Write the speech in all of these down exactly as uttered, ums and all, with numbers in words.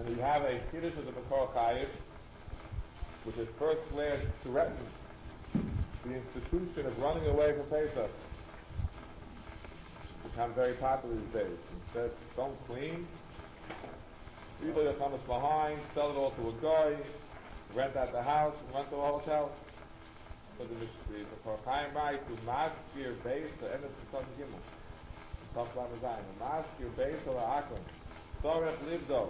And we have a Kiddush of the Makor Chayiv, which at first glance threatens the institution of running away from Pesach, which become very popular these days. Instead, don't clean, people will come behind, sell it all to a guy, rent out the house, rent to a hotel. So the Makor Chayiv writes to maskir base to end of the Son Gimel. Talk about the Zion. Maskir base or Akron. Sorech Livdo.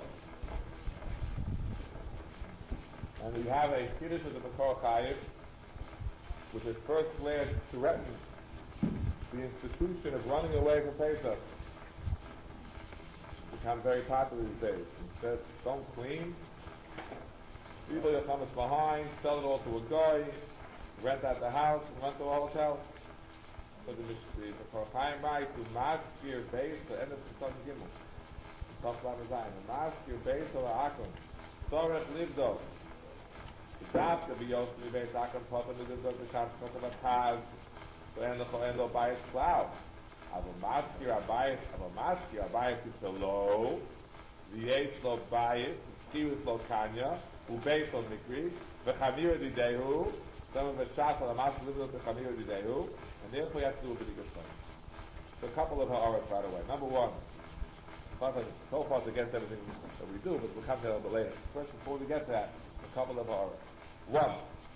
And we have a Kiddush of the Makor Chayiv, which at first glance threatens the institution of running away from Pesach, which become very popular these days. Instead, don't clean, people will come behind, sell it all to a guy, rent out the house, rent to a hotel. So the Makor Chayiv writes to maskir base to end of the Son Gimel. Talk about the Zion. Maskir base or Akron. Sorech Livdo. The daf to be used to be based Akron Papa to the Sham talk about Taz to end the end of bias cloud. Avo maskir abayis, avo maskir abayis is the low. The eight low bias, ski with low kanya, who based on mikri, the chamir didehu. Some of the shots on the maskir livdo the chamir didehu, and therefore you have to do a big study. So a couple of ha'aras right away. Number one. So far it's against everything that we do, but we'll come to that a little later. First, before we get to that, a couple of ha'aras. One,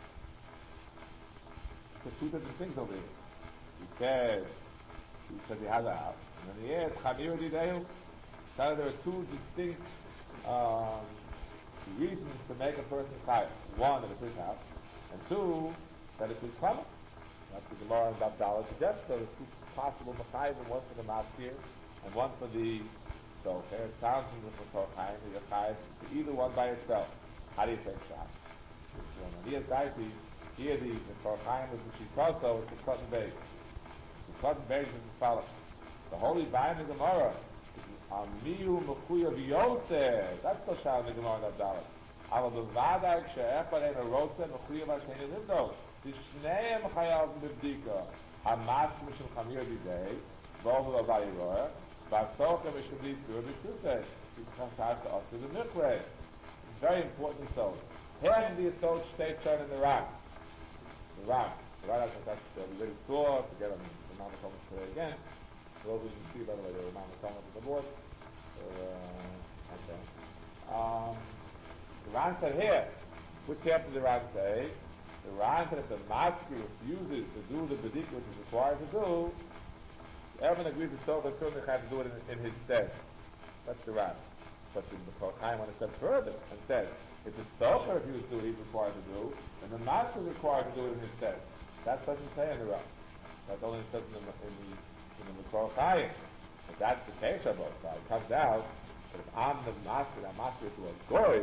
there's two different things over here. He said, he said he has a house, and then he adds, Chamir Didehu. So there are two distinct um, reasons to make a person chayav. One, that it's his house, and two, that it's his chametz. That's the Gemara and Abdallah suggests. So there's two possible machayim, one for the maskir, and one for the so there are thousands of Makor Chayiv, you're chayiv to either one by itself. How do you take shot? Here, guys, here the Makor Chayiv is the Shikoso, it's the cotton base. The cotton base is the follow. The holy vine in the Gemara is Amiyu Mechuya V'yoseh. That's the shot in the Gemara of Abdallah. Ava B'vadak she'echad ein a-roteh Mechuya V'asheni Livdo. T'shneim chayav Mibdika. Hamas Mishim Chamir B'dei. V'ohu V'avayiroya. V'atochem Mishim L'Yisur B'shuteh. Because it has to us to the mikveh. It's very important so. Here in the Yisod state shown in the Ram. The Ram. The Ram has to be very store to get on the Mama Thomas today again. For those who can see, by the way, the Mama Thomas on the board. So, uh, okay. Um, the Ram said here, which camp did the Ram say? The Ram said if the master refuses to do the B'dik which is required to do, everyone agrees that Sofa certainly have to do it in, in his stead. That's the Ram. But the Makor Chayiv went a step further and said, if the Sofa refuses to do what he's required to do, then the master is required to do it in his stead. That doesn't say in the Ram. That only says in the in the, in the Makor Chayiv. If that's the case on both sides, it comes out that if I'm the master, I'm master to a goy,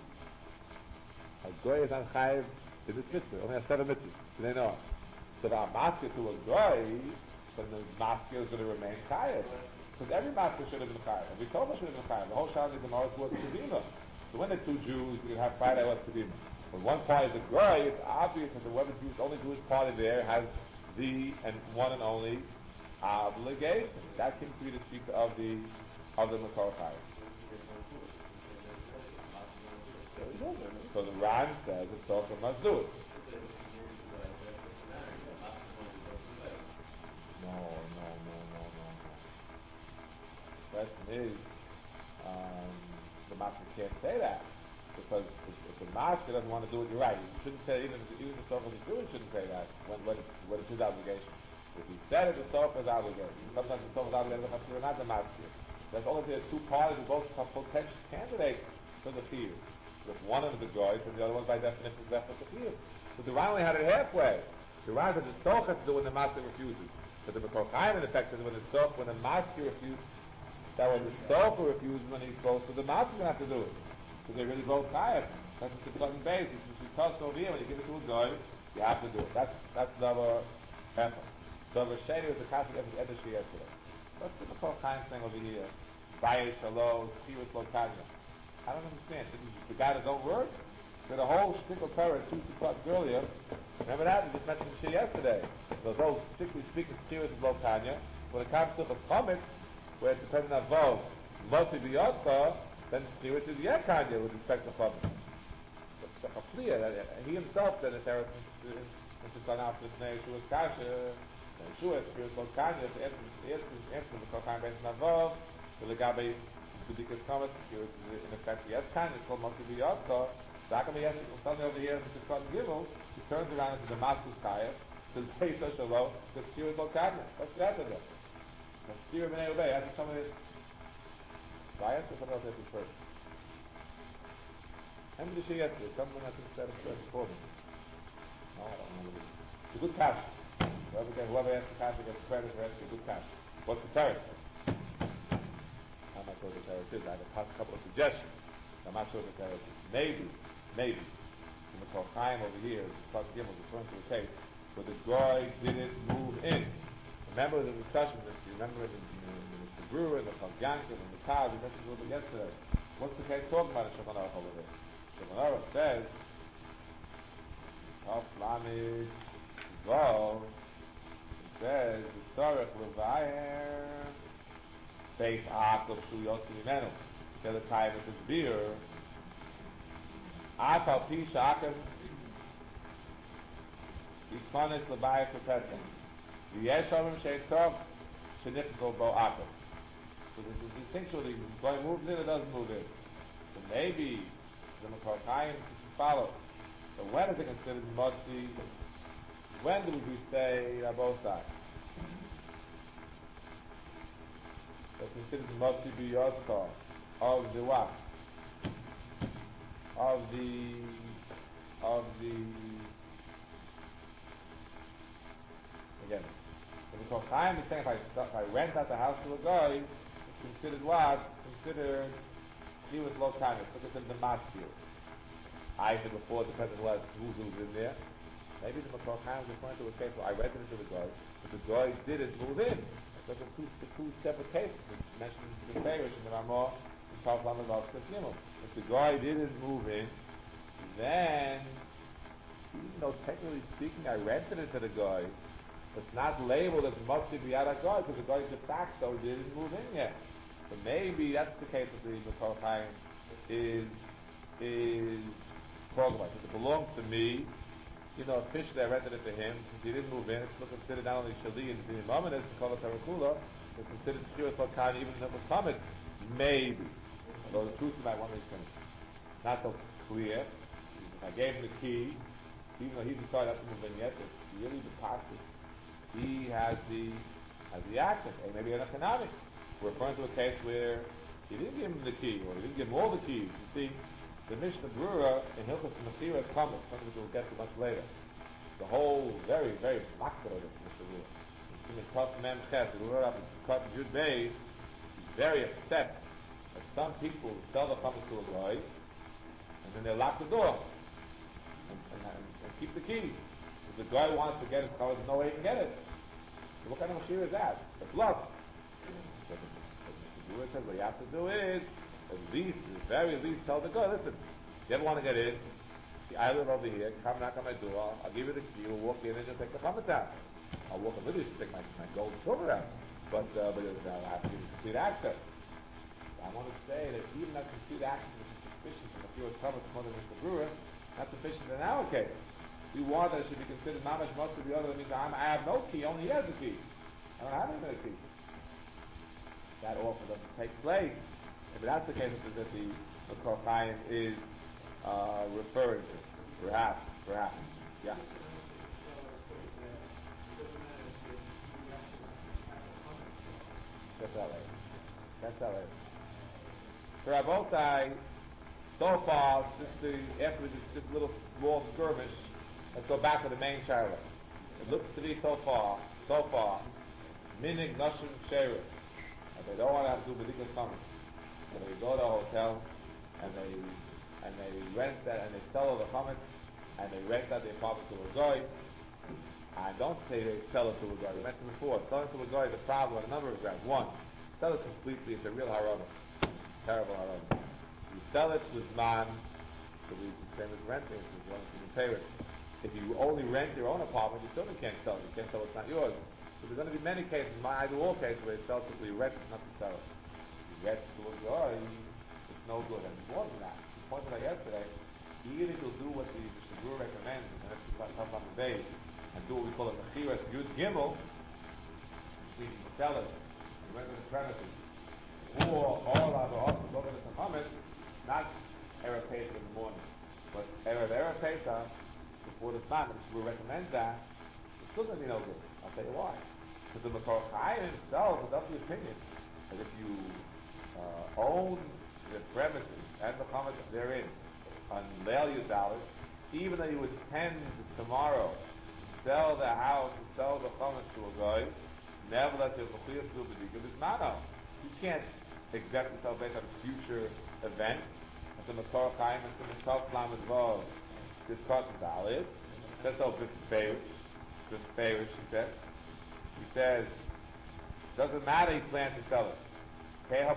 a goy is on Chayiv to this mitzvah. Only has seven mitzvahs. Do they know? So if I'm master to a goy, then the master is going to remain Chayiv. Because every master should have been Chayiv. Every Torah should have been Chayiv. The whole Shah of the Gemara was Kedima. So when the two Jews, you can have Friday was Kedima. When one party is a goy, it's obvious that the whoever Jews, only Jewish party there has the and one and only obligation. That can be the speak of the of the Makor Chayiv. So the Ram says that Sofa must do it. No, no, no, no, no, no. The question is, um, the master can't say that because if, if the master doesn't want to do it, you're right. You shouldn't say even even the Sofa is doing shouldn't say that when when it's, when it's his obligation. If he said it, the Sofa is obligated. Sometimes the Sofa is obligated, but not the master. There's only there are two parties who both are potential candidates for the field. If one of them is a goy, then the other one by definition is left with the field. But the Ram only had it halfway. The Ram said the Soch has to do when the master refuses. But the Makor Chayiv in effect is when the Soch, when the master refuses, that when the Soch refuses when he's supposed to, the master's going to have to do it. So they really both Chayiv. That's what the plug and base. If you toss over here, when you give it to a goy, you have to do it. That's that's Davar Efa. Davar Sheni was the Kasik of the Edeshi yesterday. What's the Makor Chayiv thing over here? Bayis, Shalom, Kiwas, Lokanya. I don't understand. This is the guy that don't work? Did a whole stick of Torah two o'clock earlier. Remember that? We just mentioned the shit yesterday. So those strictly speaking serious is Lokanya. When it comes to the chametz, where it depends on Vov, mostly the Yotcha, then Stewart says, yeah, Kanye, with respect to Chavis. So Chafliya, he himself then is Eretz, and to gone out to the Yeshua's Kasha, Yeshua, Spirit called Kanye, the answer the Kochaim Ben Navav, the Legabe, Budikas Kamas, in effect, yes, Kanye, it's called Moki B'Yodka, so how come he has to, suddenly over here, Mister Cotton Gimel, he turns around into the Damascus Kaya, to the Pesach Shalom, the Spirit called Kanye. What's that to do? The Spirit B'nai Obey, I think someone is, so I answer someone else answers first. When did she get this? Someone has said it first before me. No, I don't remember. It's a good cash. Whoever, gets, whoever asks the cash gets credit for asking a good cash. What's the terrace? I'm not sure what the terrace is. I have a couple of suggestions. I'm not sure what the terrace is. Maybe, maybe, in the Kochaim over here, Pasuk Gimel is referring to a case where the guy didn't move in. Remember the discussion that you remember in the, in the Brewer, in the Chagyankim, in the Taz, we mentioned a little bit yesterday. What's the case talking about in Shulchan Aruch over there? Shulchan Aruch says, Tov Lamed Vav, it says, the Tzarech Levayer, Beis Aakov Shu Yotzi Mimenu. The other time it says beer. Afal Pi Sha'akev Yitzonis Levayer Kepesem. V'yesh Omrim Shein Tov Shenichzo Bo Aakov. So there's a distinction whether the guy moves in or doesn't move in. So maybe the Makar Chaim should follow. So when is it considered Motzi? When do we say Rabosai? It's considered Motzi B'Yodka of the what? Of the of the again. The Makar Chaim is saying if I, if I rent out the house to a guy, considered what? Considered he was low time. It's considered the matzir. I said before, depending on what who's who's in there. Maybe the Makar Chaim is referring to a case where I rented it to the guy, but the guy didn't move in. Those are two, the two separate cases. It's mentioned in the Beirish and the Ramah in Tav Lamed Vav Tes Gimel. If the guy didn't move in, then, even though technically speaking, I rented it to the guy, it's not labeled as Matzir B'Yad HaGoy because the guy de facto didn't move in yet. So maybe that's the case that the Makar Chaim is is talking about. Because it belongs to me, you know, officially I rented it to him. Since he didn't move in, it's still considered not only Shali and the Imam, it's called Tarakula, it's considered Skiras Lakan even if it was Chametz. Maybe. Although the truth might want to finish. Not so clear. If I gave him the key, even though he decided not to move in yet, it's really the pockets. He has the has the access. Hey, maybe an economic. We're referring to a case where he didn't give him the key, or he didn't give him all the keys. You see, the Mishnah Brura in Hilchos Mechira is common, something which we'll get to much later. The whole very, very makro of Mishnah Brura. It's in Kaf Mem Ches, the Brura up in Kaf Jud Beis, he's very upset that some people sell the chametz to a guy, and then they lock the door, and, and, and, and keep the key. If the guy wants to get his chametz, there's no way he can get it. So what kind of Mechira is that? It's a bluff. So the, the Brura says what you have to do is, at least, at the very least, tell the guy, listen, if you ever want to get in, I live over here, come knock on my door, I'll give you the key, we'll walk in and you'll take the chametz out. I'll walk in with you to take my, my gold and silver out. But, uh, but uh, I'll have to give you complete access. I want to say that even that complete access is sufficient for the Fios Chametz more than Mister Brewer, not sufficient in our case. We want that it should be considered not much most of the other, that means I'm, I have no key, only he has the key. I don't have even a key. That offer doesn't take place. If that's the case, it's that the Makar Chaim is uh, referring to. Perhaps, perhaps. Yeah. That's that later. That's that later. For Rabosai, so far, just the, after this, this little small skirmish, let's go back to the main Shiloh. It looks to be so far, so far, minig nashim sheirah. They don't want to have to do b'dikas chametz. So they go to a hotel, and they and they rent that, and they sell all the chametz, and they rent out the apartment to a guy. I don't say they sell it to a guy. We mentioned before, selling to a guy is a problem on a number of grounds. One, sell it completely, it's a real harama. Terrible harama. You sell it to Zman, so it's the same as renting, it's one of the Paris. If you only rent your own apartment, you certainly can't sell it. You can't sell it, it's not yours. So there's going to be many cases, I do all cases, where you sell it simply, you rent it, not to sell it. You rent it to a guy, it's no no good. And more than that, we pointed out yesterday, even if you'll do what the Shabur recommends, and that's the top on the base, and do what we call a Mechiras Yud Gimel, which means sell it, and rent the premises, or all other hospitals over the Muhammad, not Erev Pesach in the morning, but Erev Erev Pesach before the time, and Shabur recommends that, it's still going to be no good. I'll tell you why. Because the Makor Chaim himself is of the opinion that if you uh, own the premises and the chametz therein on Leil Yudalit, even though you would tend tomorrow to sell the house, to sell the chametz to a guy, nevertheless you're mechuyev to do b'dika b'zmano. You can't exempt yourself based on a future event. At the Makor Chaim and the Mitzvah Lamed Vav, this part is valid. That's all bit fair. Just fair, she says. He says, doesn't matter he plans to sell it. And he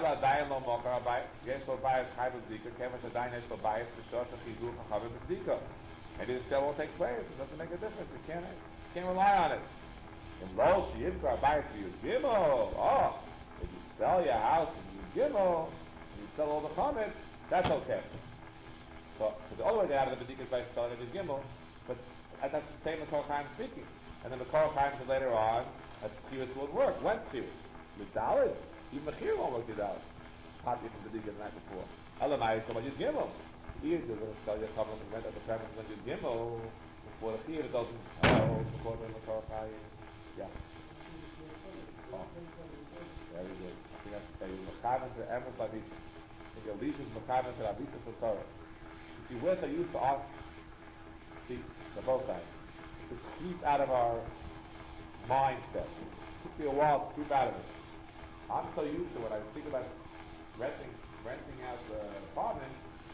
the sale won't take place. It doesn't make a difference. You can't, you can't rely on it. And lo, she is going to buy it for you. Gimel. Oh, if you sell your house and you gimel, and you sell all the chametz, that's okay. So, so the only way to get out of the Bedika is by selling it in gimel, but that's the same as Makor Chaim speaking. And then the Makor Chaim said later on, that Schiris won't work. When Schiris? With Dalit? Even Mechir won't work with Dalit. Hot even the Bedika the night before. Elamai, so when you gimel, either you're going to sell your chametz and rent at the premise when you gimel, before the Chir, it doesn't help, before the Makor Chaim. Yeah. Oh. Very good. I think that's the Mechayim to Emes Lavita. I think your leash is Mechayim to Lavita for Torah. If you words are used to ask, see, the both sides, to keep out of our mindset. It took me a while to keep out of it. I'm so used to when I think about renting, renting out the apartment.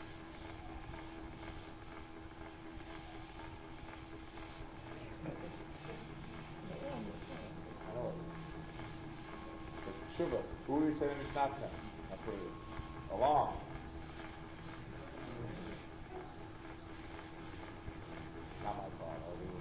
I know it. But Shuvah, Uri said in Mishnah, along. Not my fault.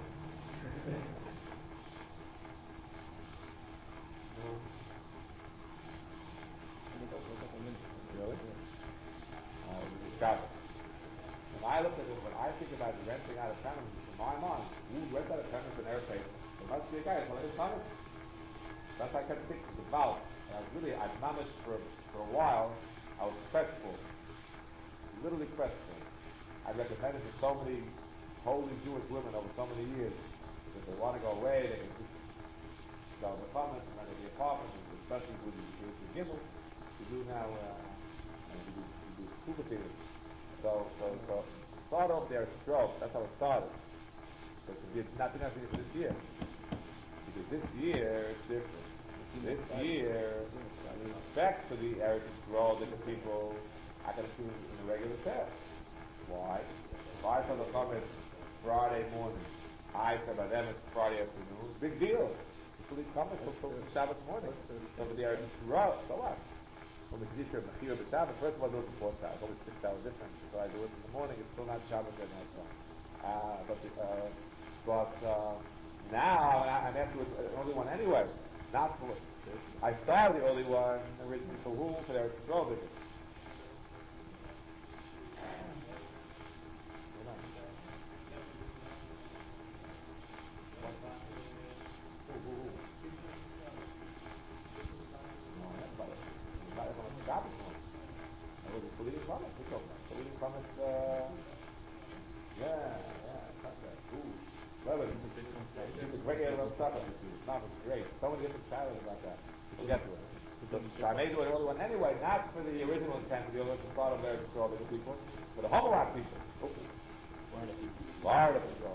Really? Uh, when I look at it, when I think about renting out a premises, in my mind, who rent out a premises in airplanes? There must be a guy who's his son. That's what I kept thinking about. And I was really, I managed for for a while. I was crestful, literally crestful. I recommended to so many holy Jewish women over so many years that if they want to go away, they can just sell the apartments and rent the apartments, especially with the Jewish Gimel. To do now, uh, to do, to do scuba theory. So, so, so, start off there at stroke. That's how it started. But it's not enough for this year. Because this year is different. This year, we expect for the area to grow that the people are going to do in a regular test. Why? Why for the comment Friday morning? I said by them it's Friday afternoon. Big deal. People need comments till Shabbat morning. So for the area to grow, so what? When the Kedisha of Mechir of the Shabbat, first of all, I do it before Shabbat. It's always six hours difference. So I do it in the morning, it's still not Shabbat yet. Uh, but uh, but uh, now, I'm after the only one anyway. Not for, I started the only one originally for whom? For their Yisrael visit. Great. So many different styles about that. We'll get to it. So, so I may do another one anyway, not for the original intent of the original thought of marriage for all the people, for the Homorat people. Okay. Florida people.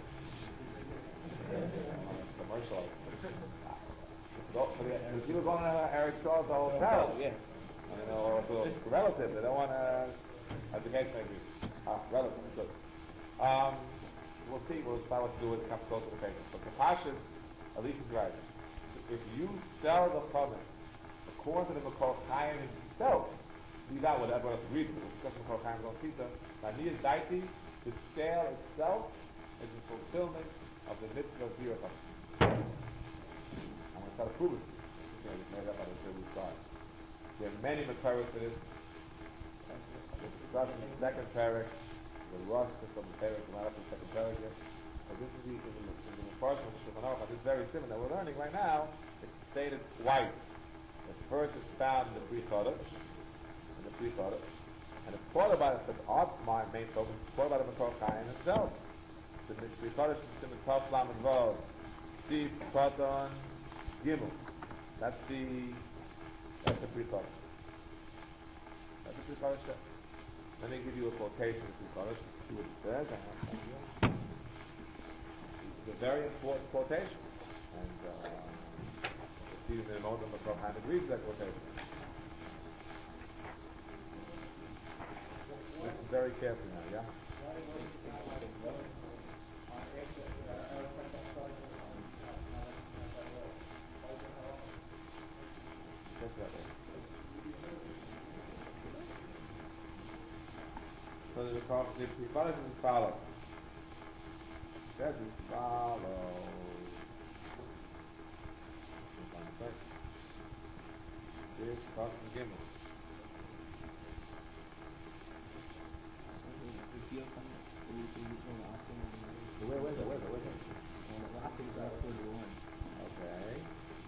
Commercial. So, for the, the people going to Eric Charles the hotel, yeah. And, you know, or to relatives, they don't want to, as the case may be. Ah, relatives, good. Um, we'll see, we'll start what to do with it comes closer to the patient. So, Kapashas, at least it's right. If you sell the chametz according to the Makor Chaim himself, leave out what everyone else agrees with, because Makor Chaim is on Pita, Nanias Daiti, the sale itself is the fulfillment of the mitzvah of Zira Chametz. I'm going to try to prove it. You know, it's made up out of the start. There are many Makoros for this. Uh, It's discussed in the second parak, the Rosh from the parak, not up to the second parak yet. But this is the, in the, in the Mefarshim of Shulchan Aruch, this very similar that we're learning right now. It's stated twice. The first is found in the Pri Chodesh, in the Pri Chodesh, and it's quoted by the our my main focus, it's quoted by the Makor Chaim himself. The Pri Chodesh is in the Tov Lamed Vav, Sif Koton Gimel. That's the that's the Pri Chodesh. That's the Pri Chodesh says. Let me give you a quotation of the Pri Chodesh, see what it says. It's a very important quotation, and uh, it's even in Odom Makor Chaim agrees with that quotation. Listen very carefully now, yeah? So the Pri is as follows. It says as follows. This Koton Gimel. Wait, wait, wait, wait, wait. Okay.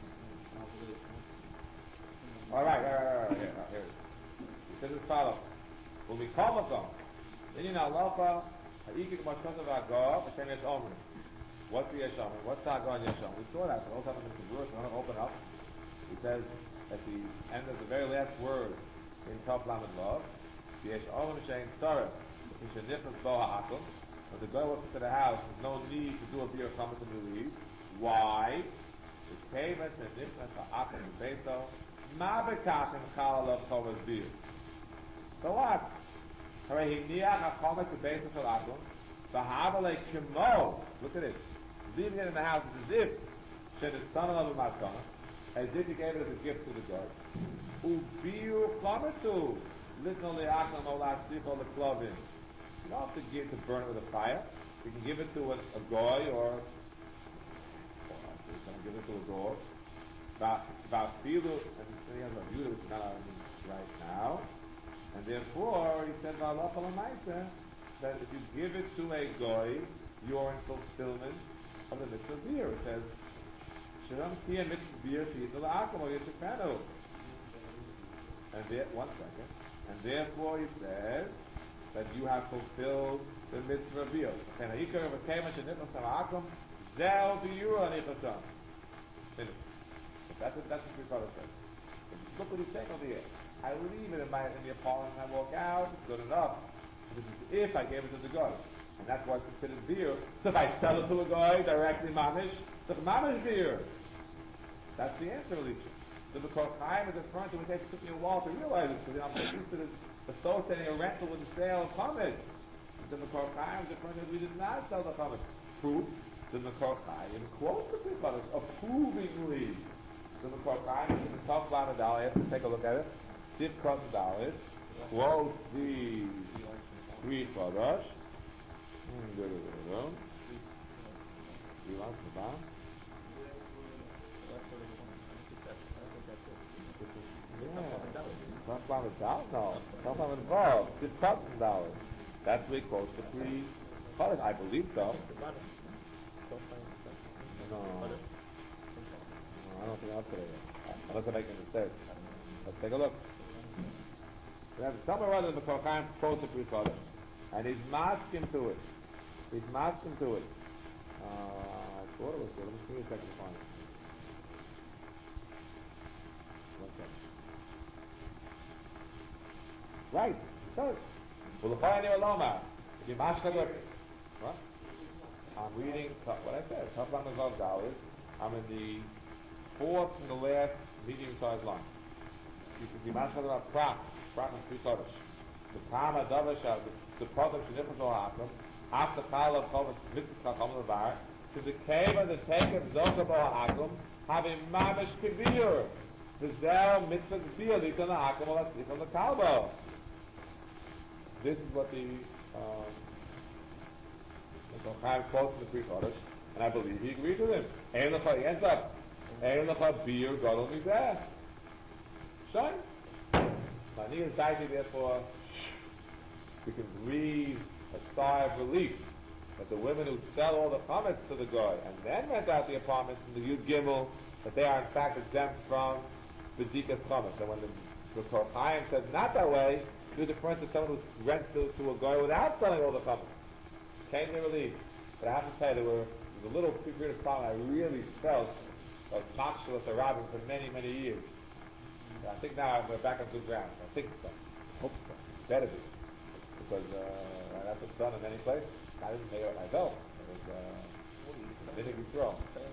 All right, all right, all right, here, here. It says as follows. When we come upon, then you know, Halacha, Ha'ikik Mashkot of Agah, Hashem Yesh Omer. What's the Yesh Omer? What's the Agah and Yesh Omer? We saw that, but also in the verse, we're going to open up. He says at the end of the very last word in Tov Lamed Vav, the Yesh Omer Shein Tzarech, Mishen Nichnas Bo Ha'akum. When the guy walks into the house, there's no need to do a beer chametz and leave. Why? It's Kavet and Nichnas Ha'akum and Beso, Ma Bekach and Chal Alav Chovas Beer. So what? Look at it. Leaving it in the house is as if she the son of a matkana, as if you gave it as a gift to the God. Ubiu chametu. Listen only akam olas sichol the klovin. You don't have to give to burn it with a fire. You can give it to a, a goy or, or you can give it to a goy. About filu and he has a view which is not on right now. And therefore, he said, that if you give it to a goy, you're in fulfillment of the mitzvah of beer. It says, Shiram Tia mitzvah beer, she'itol akum, or yishikanu. And there, one second. And therefore, he says that you have fulfilled the mitzvah of beer. And a yikar of a kema she'nitnos akum, zel biyu anichasam. Finish. That's what that's what Pri Chodesh says. Look what he's saying over here. I leave it in my in the apartment and I walk out, it's good enough. This is if I gave it to the guy. And that's why it's considered beer. So if I sell it to a guy directly mamish, it's mamish beer. That's the answer, Alicia. So because Chaim is in front of it, it took me a while to realize it, because I'm so used to this associating a rental with the sale of chametz. The Makor Chaim is in front of it, we did not sell the chametz. Proof, the Makor Chaim quotes the Pri Chodesh approvingly. The Makor Chaim is in the top line of Dalit. You have to take a look at it. Sif Koton Dalit quotes the Pri Chodesh. Do you want the bomb? Yeah. Top line of Dalit? No. Top line of Vav. Sif Koton Dalit. That's where he quotes the Pri Chodesh. I believe so. No. I don't think I'll put it in. Unless I make a mistake. Let's take a look. We have somewhere rather than the Makor Chaim quotes the Pri Chodesh. And he's masking to it. He's masking to it. Uh, I thought it was good. Let me give you a second to find it. One second. Right. So, well, the fire near Loma. If you mask it, what? I'm reading what I said. Top line of Dalit. I'm in the fourth from the last medium-sized line. You can be mashal about prat, prat and Pri Chodesh. The Tama Davasha, the product of different Hakim, after Chal of Chodesh, Mitzvah Chacham Levar, to the Keva, the Tekev, Zoka Hakim, having Mamish Kibir, the Zel Mitzvah Kibir, the Ikon Hakim, or the Ikon the Kalbo. This is what the um, Chaim quotes in the Pri Chodesh, and I believe he agreed with him. And he ends up, and the beer got only there. Shine. Mani is daiti therefore we can breathe a sigh of relief that the women who sell all the chametz to the guy and then rent out the apartments in the Yud Gimel, that they are in fact exempt from B'dikas chametz. And when the the Torah Chaim said not that way, do the difference to someone who rents to, to a guy without selling all the chametz. Came to relief. But I have to tell you, there, were, there was a little period of time I really felt of Machshel at the Rabbin for many, many years. So I think now we're back on good ground. I think so. Hope so. Better be. Because uh, that's what's done in many places. I didn't make it myself. It was uh, Minig Yisrael.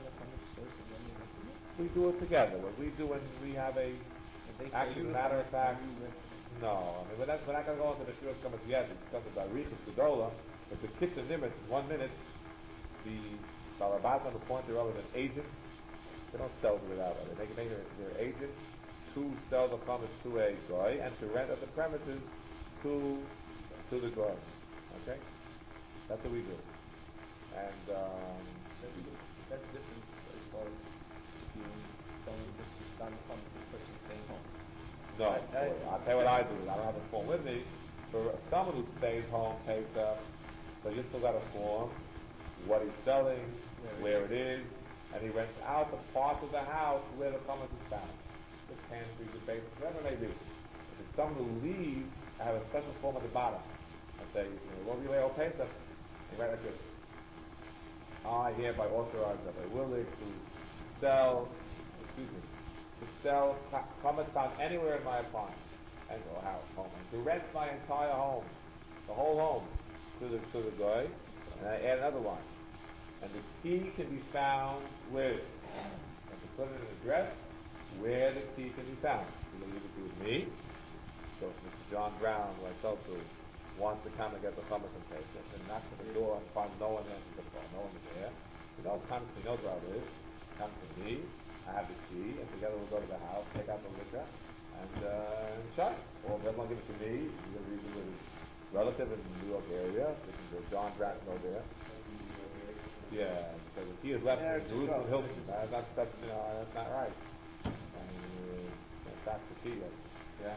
We do it together. What we do when we have a, actually, as a matter of fact, no. I mean, we're not, we're not going to go into the Shur Kamas yet. We discussed about Riches Gedola. But the Kitta Nimitz, one minute, the Balabat on the point they're an agent. They don't sell to it out. They make, make their, their agent to sell the chametz to a guy and to rent out the premises to to the guy. Okay? That's what we do. And um, that's different as far as if you don't just stand upon the person staying home. no, I, I'll tell you what I do. I don't have a form with me. For someone who stays home, pays up, so you still got a form, what he's selling, where, where it is, and he rents out the part of the house where the chametz is found. The pantry, the basement, whatever it may be. If it's someone who leaves, I have a special form at the bottom. I say, you know, what do you lay all Pesach? You write like this. I hereby authorize that I will to sell, excuse me, to sell chametz found anywhere in my apartment, and or house, home, and to rent my entire home, the whole home, to the to the guy, and I add another line. And the key can be found with, and to put it in an address, where the key can be found. You leave it to with me. So if Mister John Brown, who I sell to, wants to come and get the chametz and Pesach, and knocks on the door and finds no one answers the phone, no one is there. He knows comes, he knows where it is. Comes to me. I have the key, and together we'll go to the house, take out the liquor, and uh, and shut. Or if everyone give it to me, he's going to leave it with his relative in the New York area. This is where John Brown over there. Yeah, so the key is left in Jerusalem Hilton. That, that's, that's, you know, that's not right. I mean, uh, that's the key. Like, yeah.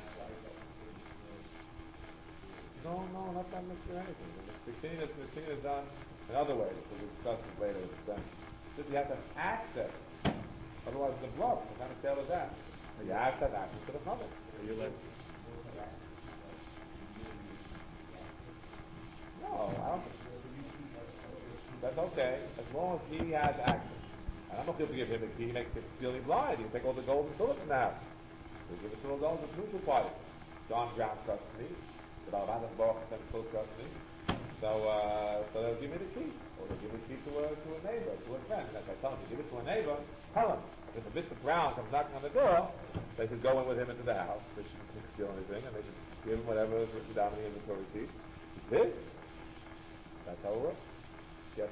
No, no, not that much or anything. The key is, the key is done in other ways. We'll discuss it later. Then you have to have access. Otherwise, it's a bluff. What kind of sale is that? You have to have access to the chametz. No, I don't think so. That's okay, as long as he has access. And I'm not going to give him the key, he makes him steely blind. He'll take all the gold and bullets in the house. So give it to the gold and neutral party. John Brown trusts me. The Balavanas Baruch still trusts me. So, uh, so they'll give me the key. Or they'll give me the key to a, to a neighbor, to a friend. And if I tell him to give it to a neighbor, tell him. If Mister Brown comes knocking on the door, they should go in with him into the house. They shouldn't steal anything, and they should give him whatever is written down in the inventory sheet. It's his. That's how it works. Yes.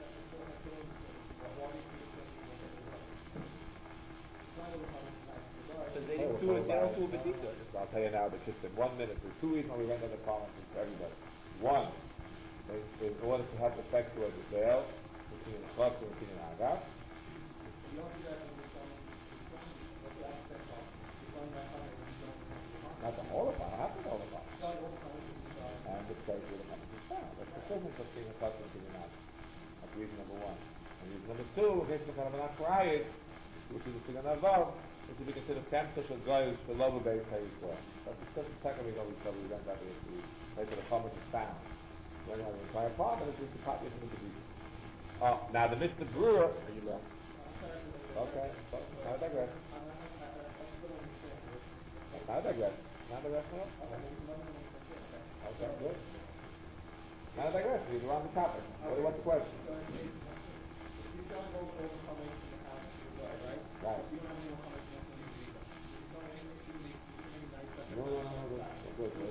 So they don't do it, they don't do it b'dika. I'll tell you now, but just in one minute, there's two reasons why we rent on the column for everybody. One, they, in order to have effect towards the sale, between the club and between the Agav. Not the whole of it, half the whole of it. And the place where the money is found. That's the difference between the club and between the Agav. That's reason number one. And reason number two, in case the kind of an acquired, which is a figure above, is to be considered tempted for guys for lower base how you saw. That's the second reason we cover we went out there to make the comments is found. When you have an entire apartment, it's just a copy of the Mishnah. Oh, now the Mister Brewer, are you left? Okay, so, now I digress. Now I digress. Now I digress now? Okay, good. Now I digress, we're on the topic. What, what's the question? Right. No, no, no, no, good, good.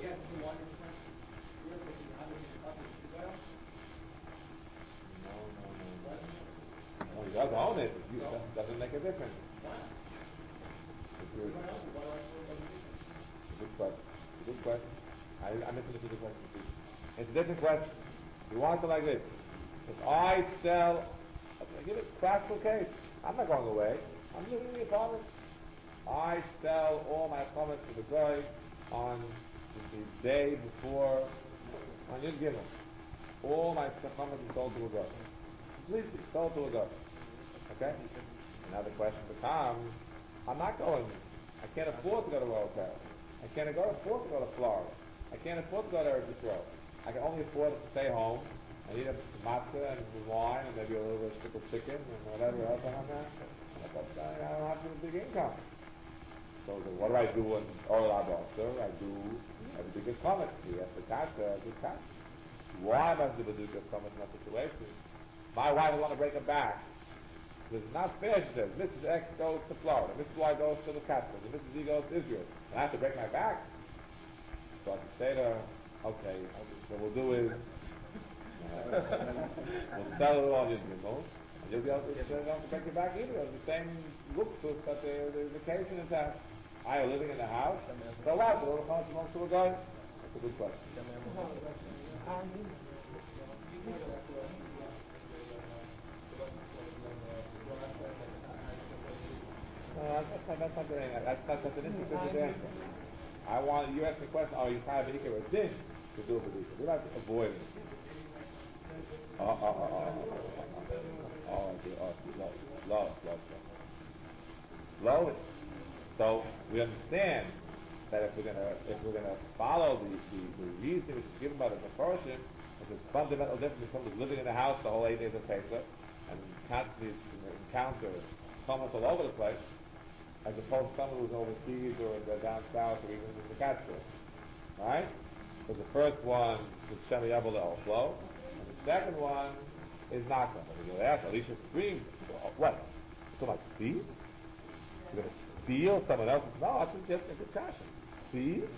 No, no, no. No, he does own it. It doesn't, doesn't make a difference. It's good. It's a good question. It's a good question. I, I misunderstood the question. It's a different question. You want it like this. If I sell, I give it a classical case. I'm not going away. I'm living in the apartment. I sell all my apartments to the guy on the day before On Yud Gimel. All my chametz is sold to a goy. Completely sold to a goy. Okay? And now the question becomes, I'm not going, I can't afford to go to a hotel. I can't afford to go to Florida. I can't afford to go to Eretz Yisrael. I can only afford to stay home and eat a matzah and wine and maybe a little bit of pickled chicken and whatever else I have there. I don't have a big income. So what do I do in Orla Boxer? I do a biggest comment. We have to catch a good catch. Why am I the biggest comment in that situation? My wife will want to break her back. Because it's not fair, she says. Missus X goes to Florida. Missus Y goes to the Catskills. And Missus Z goes to Israel. And I have to break my back. So I can say to her, okay, what we'll do is, uh, we'll sell it all your gimbals, and you'll be able to, you'll be able to break your back either. The same luxus that the, the vacation is at. I are living in the house, so what? The little house belongs to a guy? That's a good question. No, that's not, that's not doing that. That's, that's, that's an interesting answer. I want, you ask me a question, oh, you kind of make it a din to do it with these. We like to avoid it. Oh, oh, oh, oh, oh, oh, oh, oh, slow, slow, slow, slow. Slow it. So we understand that if we're gonna if we're gonna follow the, the, the reason which is given by the Mepharshim, there's a fundamental difference between someone who's living in the house the whole eight days of Pesach and constantly encounter comments all over the place, as opposed to someone who's overseas or down south or even in the Catskills. Right? So the first one is Shema Yabel the flow, and the second one is not going to. Alicia screams, what? So like thieves? You're gonna steal someone else's? No, that's just a good question. Thieves?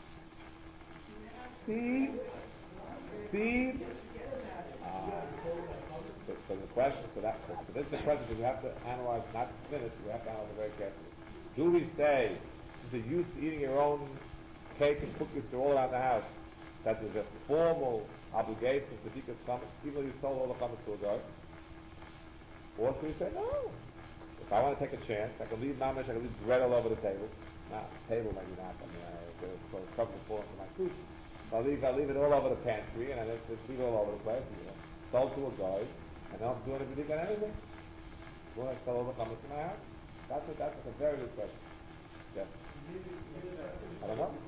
Thieves? Thieves? Uh, so, so the question, so that, so, so this is the question that we have to analyze, not minutes, we have to analyze it very carefully. Do we say, since you're used to eating your own cake and cookies to all around the house, that there's a formal obligation to take a chametz, even though you sold all the chametz to a guy? Or should we say, no? If I want to take a chance, I can leave mamash, I can leave bread all over the table. Not table, maybe not. I mean, I will cover the floor for my food. So I'll leave, I'll leave it all over the pantry, and I just, just leave it all over the place. You know, sold to a guy, and I don't do anything on anything. Will I sell all the chametz in my house? That's a, that's a very good question. Yes. I don't know.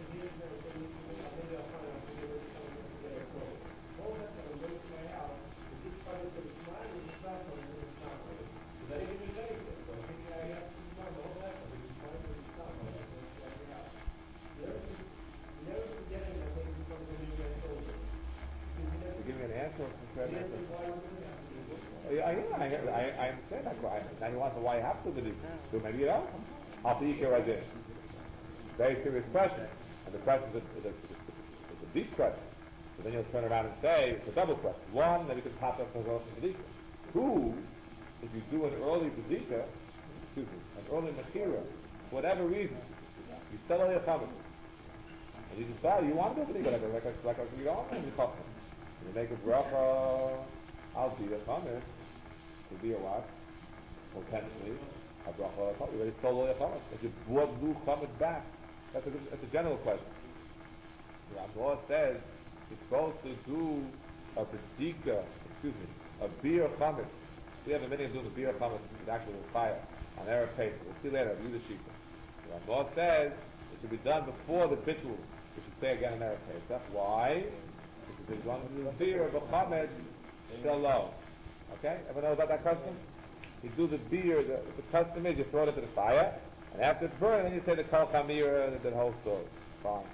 Yeah, I, I, I understand that. I, now he wants to why you have to believe. So maybe you don't. After you care, I did. Very serious question. And the question is a, is a, is a deep question. So then you'll turn around and say, it's a double question. One, that you can pop up for the Bedika. Two, if you do an early Bedika, excuse me, an early Mechira, for whatever reason, you sell all your chametz. And you decide you want to do Bedika, like a, like a, like a, you don't want to do you make a bracha, I'll be a chametz. To be a what? Potentially, a bracha on a chametz. You already sold all your chametz. If you brought new chametz back, that's a, that's a general question. The Ramah says you're supposed to do a bedika, excuse me, a beer chametz. We have a minute of doing a beer chametz, which is actually with fire, on Erev Pesach. We'll see later, I'll use the sheet. The Ramah says it should be done before the bittul, which should say again on Erev Pesach. Why? Because there's one beer of a chametz, shalom. Okay? Ever know about that custom? You do the beer, the, the custom is you throw it into the fire, and after it's burned, then you say the kol chamira and the whole story. Fine.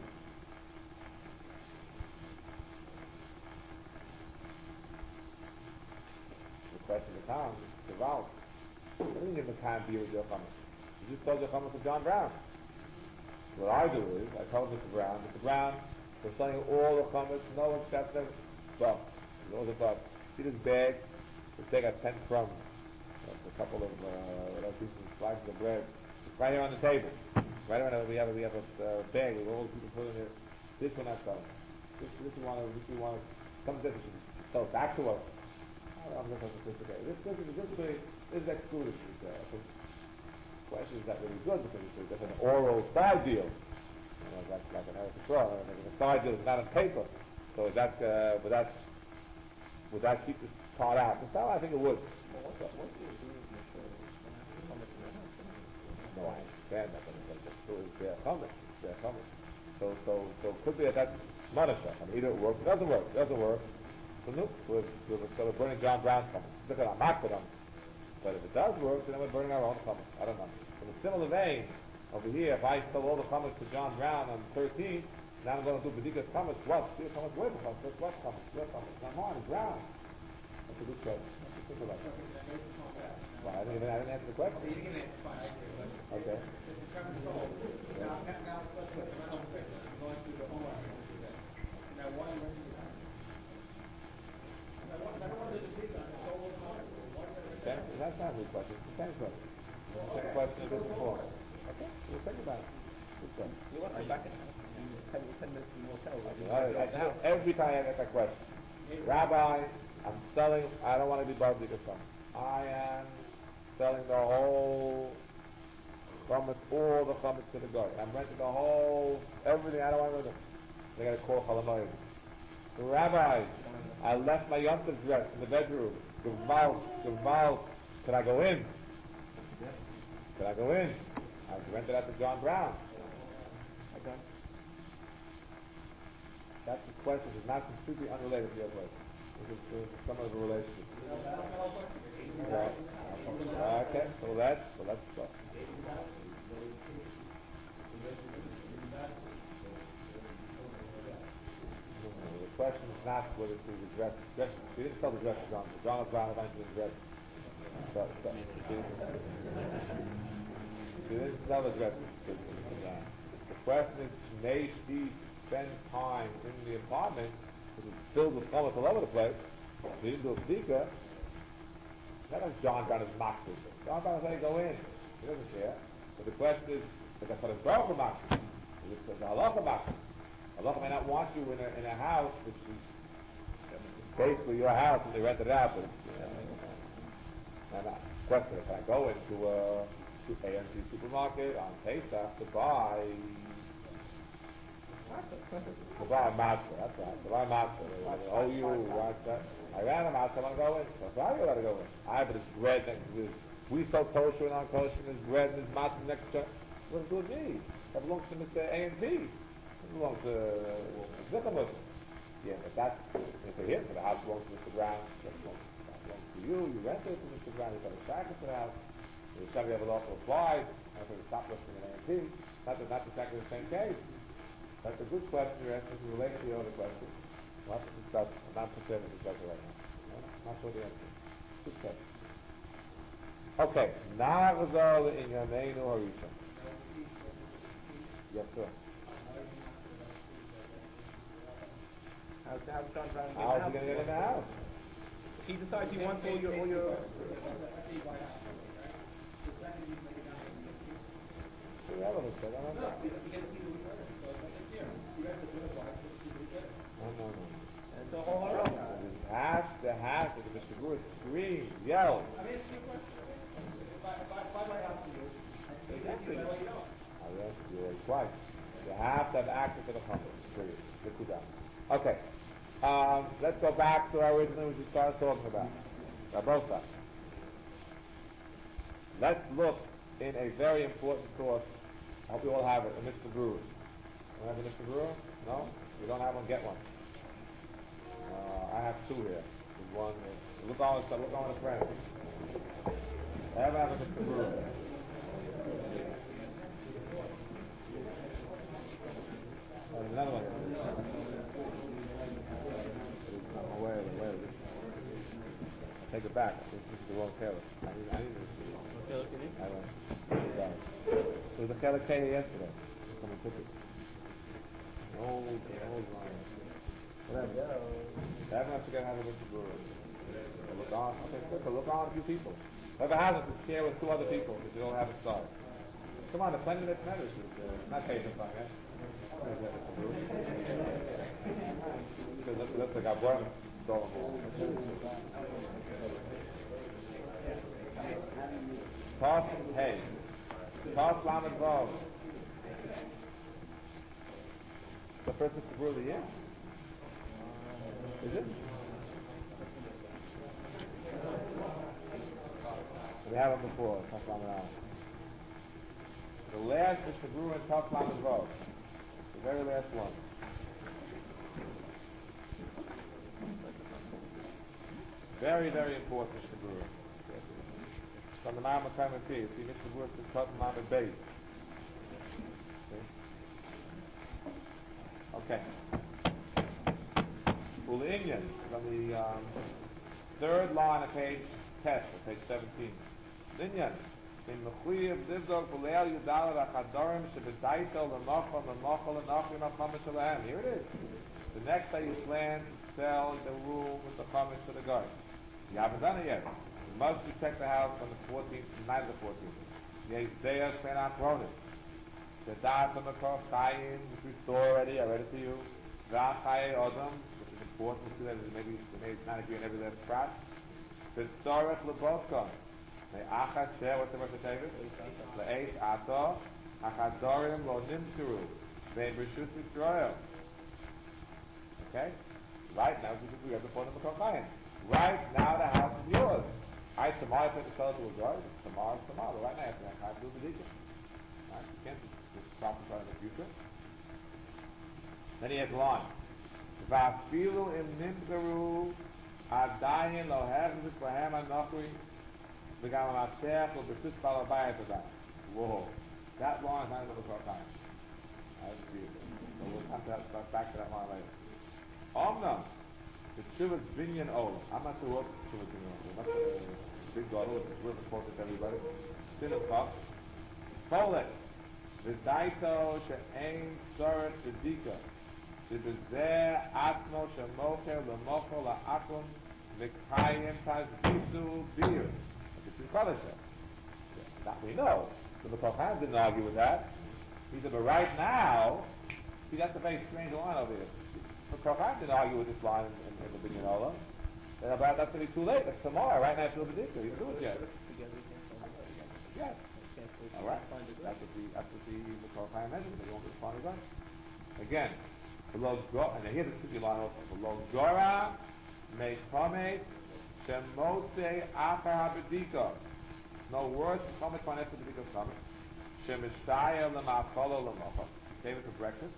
The question becomes, the Val, what do you mean you can't beer with your chametz? You just told your chametz to John Brown. What I do is, I told Mister Brown, Mister Brown, we're selling all the chametz, no exception, buck. All the buck. See this bag? This bag has ten crumbs. That's a couple of uh, pieces, slices of bread. It's right here on the table. Right around we have a, we have a uh, bag with all the people put in there. This we're not selling. This this we want to this we want to some of this we should sell back to us. I don't know if that's sophisticated. This this is this is this is excluded. Uh, the question is not really good because it's, it's an oral side deal. You know, like like an Eretz Yisrael, like a side deal is not on paper. so is that, uh, would that, would that keep this part out? The style, I think it would. Well, what's, what, what's the agreement with the Muhammad in your house? No, I understand that, but it's, it's still it's their chametz, it's their chametz. So, so, so it could be that that's manisha. I mean, either it works, it doesn't work, it doesn't work. So no, we're, we're, so we're burning John Brown's chametz. Look at our makbidam. But if it does work, then we're burning our own chametz. I don't know. In a similar vein, over here, if I sell all the chametz to John Brown on thirteen, now I'm going to do Bedikas chametz. What? See if chametz, where the chametz? What's what chametz? Where chametz? Not mine, it's Brown. That's a good question. That's a simple question. Well, I didn't even, I didn't answer the question. Okay. That's not a good question. It's the same question. The same question is different form. Okay, we'll think about it. Good question. You want me back in ten, ten minutes in the hotel? All right, now, every time I get that question, Rabbi, I'm selling, I don't want to be bothered with some. I am selling the whole chametz, all the chametz to the guy. I'm renting the whole, everything, I don't want to do. They got to call Chalamayim. Rabbi, I left my Yom Tov dress in the bedroom. Gewalt, Gewalt. Can I go in? Can I go in? I was rented out to John Brown. Okay. That's the question. It's not completely unrelated to your question. This is uh, some of the relationship. Right. Okay. So that's so let's go. The question is not whether to the dress. dress she didn't tell the dress to John. John Brown eventually dressed. So, so, she didn't tell the dress. The question is, may she spend time in the apartment because it's filled with chametz all over the place? She didn't do a speaker. That was John Brown is mocked. John Brown is saying go in. He doesn't care. But the question is, is that for the Baruch mocked? Is it the halacha mocked? Allah may not want you in a, in a house which is basically your house and they rent it out, but it's, you know, and, uh, question, can I go into a to A M C supermarket on Pesach to buy to buy a matzah, that's right, to buy a matzah. They owe you, right, that. I ran a matzah, I want to go in. That's why you got to go in. I but it's bread next to this. We sell kosher and non-kosher, and there's bread and there's matzah next to it. What does it do with me? That belongs to Mister A and P. Belongs to Zichamus. Yeah, but that's, if they're here, so the house belongs to Mister Brown, that belongs, that belongs to you, you rent it to Mister Brown, you've got a shack to the house, you somebody have it also applied, and for the stop listing in A and P, not, the, not exactly the same case. That's a good question you're asking to relate to the other question. We'll have to discuss, I'm not prepared to discuss it right now. No? Not sure the answer. Good question. Okay, Na'azal in Yameinu Harishon. Yes, sir. How's, how's John Brown How's he going to get in the house? He decides he wants all your, all your... Irrelevant, I don't know. No, no, no. It's a whole lot. The house, the house, the Mister Brewer screams, yells. I mean, it's your question. If I, if I, if I write out to you, I say, that's it. Oh, yes, you're twice. You have to have access to the company. Period. Let's do that. Okay. Um, let's go back to our original which we started talking about. Rabosa. Let's look in a very important source. I hope you all have it, a Mister Brewer. You have a Mister Brewer? No? If you don't have one, get one. Uh, I have two here. There's one. Uh, look on, look on a friend. I have a Mister Brewer. There's another one. Oh, wait, wait, wait. Take it back. This is the wrong Taylor. I need, I need this. Taylor, can you? I went. There was a Taylor K here yesterday. Someone took it. Old, old line. Whatever. I have to get out of Mister Brewer. Look on. Okay, good. So look on a few people. Whoever has it, to share with two other people if you don't have it started. Come on, the plenty that matters. Uh, not patient on it. Because looks like I brought him stolen. Toss, hey. Toss Lamed Vav. The first Mister Brewer of the year. Is it? We have it before. Tough Lamed Aleph. The last is the Brewer and Tough Lamed Vav. The very last one. Very, very important, Mister Brewer. From the Ma'am Makam see, you see Mister Brewer says Tough Lamed base. Okay. Ulinyan, from the um, third line of page ten, or page seventeen. Linyan, in Mechuyev Livdok V'leil Yudal Rachadorim Shebedaito L'nochol L'nochol L'nochol L'nochol L'nochol. Here it is. The next day you plan to sell the room with the chametz to the guard. You haven't done it yet. You must check the house on the fourteenth, the night of the fourteenth. Yezdeyah Spen Akronis. The Das on the Kor Chayin, which we saw already, I read it to you. V'achai Odom, which is important to see that maybe they may not agree on every last prat. The Tzorech L'Boskom. The Achas Sheh, what's the word for David? The Eish Ato, Achadorim Lo Nimturu. Vein Rishus Yisrael. Okay? Right now, because we have the phone of the Kor Chayin. Right now, the house is yours. I tomorrow I put the sell to a guard. Tomorrow is tomorrow. Right now, I have to do the deacon. Right? You can't just prophesy in the future. Then he has a line. Va'afilu im nimgaru adayin lo hevzik lahem anochui v'gam ha'matech u'b'shus balabayat adayim. Whoa. That line is not going to go time. I didn't see it. So we'll come to that, back to that line later. Omnam. The Shuvas Binyan Olam. I'm not sure what Shuvas Binyan Olam. I'm not the big God. It's really important to everybody. Sinam Chaf. Polek. V'daito she'ein tzoret v'dika. Shebezeh atmo she'mocher l'mocho la'akum v'kayim tazbizu bir. This is Kaddish. That we know. The Kor Chaim didn't argue with that. He said, but right now, see, that's a very strange line over here. The Kor Chaim didn't argue with this line in, in, in the Binyan Olam. And about that's going to be too late. That's tomorrow. Right now, it's a little ridiculous. You didn't do it yet. Yes. All right. That's what the that's what the the Kor Chaim mentioned. They won't respond to that. Again, below go and here's the city line also. Below Gora, Meikome, Shemose Achar Habedika. No words to come upon after the Bidika coming. Shemishaya Lemacholo Lemocha. Save it for breakfast.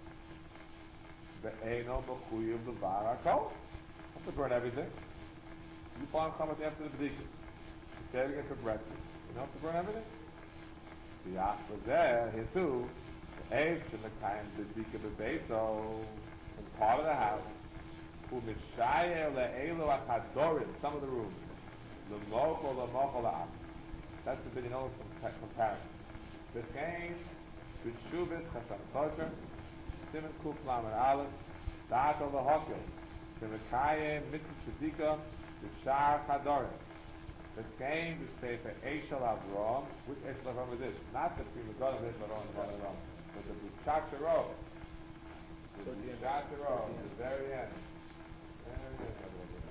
Be'eno Mechuyev Levar Hakol. Have to burn everything. You find chametz after the Bidika. Saving it for breakfast. You don't have to burn everything. The Yachva there, here too, the Eish and the Kaim Bidika Bebeso, in part of the house, who Mishaya Le'elu Achadorim, some of the rooms, Lemocho Lemocho La'am. That's the Binyan Olam comparison. The Kain, B'Shubis, Chasam Kosher, Simon Kuf Lamed Aleph, Da'at Ol Hokil, Shemekayim, Mitzvah Tzedika, B'Shar Chadorim. The Kain, B'Sefer Eshel Avrom, which Eshel Avrom is this? Not the Prima God of Eshel Avrom and Avrom, but the B'Shar Sharo. The B'Shar Sharo, at the very end. Very end.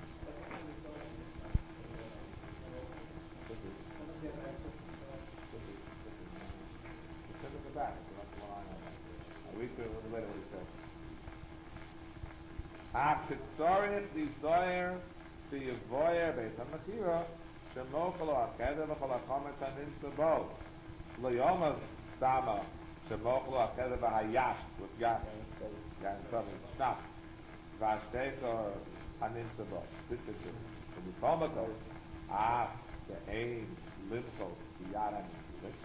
Back. I'll read through it a little later what he says. Achitzorit lizoyer siyevoyer beis hamakira shemochalo akeda v'chol hachomet hanin sebo lo yoma stama shemochalo akeda v'hayas with gas gas something snap v'ashteko hanin sebo. This is it. When you come to ah the aim limcho yad hanin.